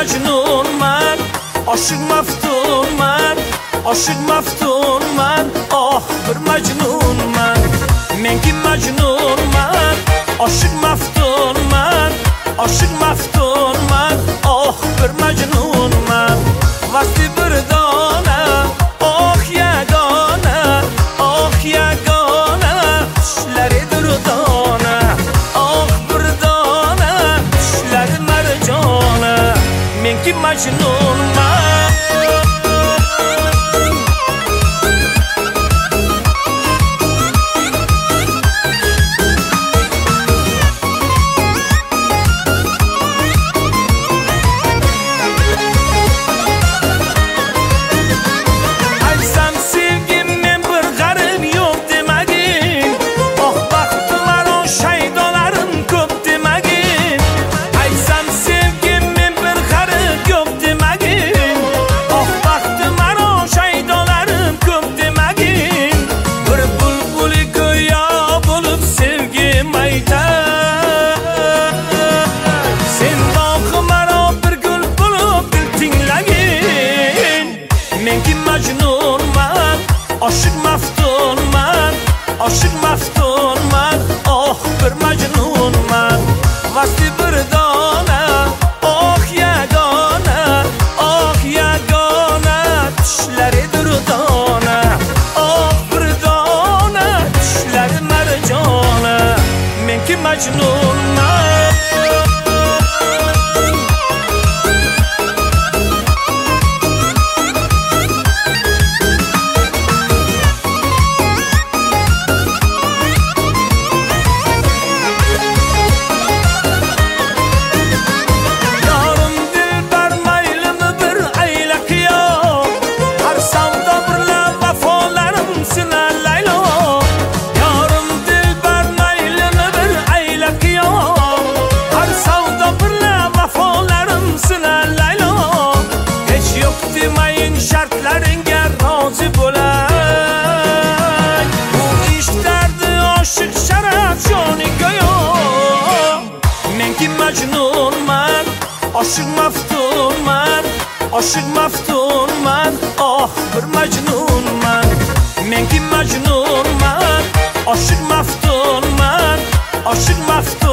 majnunman, oshig maftunman, oshig maftunman, oh bir majnunman. Menki majnunman, oshig maftunman, oshig maftunman, oh bir majnunman. Vaqti bir dona, oh yagona, oh yagona, tushlari durdona, oh bir dona, tushlari marjona. Menki majnunman. Oshig maftunman, oshig maftunman, oh bir majnunman. Vaqti bir dona, oh yagona, oh yagona, tushlari durdona, oh bir dona, tushlari marjona. Menki majnunman. Şartlarınga rozi bo'lay. Bu ishlardi oshiq sharaf joniga yo'q. Menki majnunman, oshig maftunman, oshig maftunman, oh bir majnunman. Menki majnunman, oshig maftunman, oshig maftunman.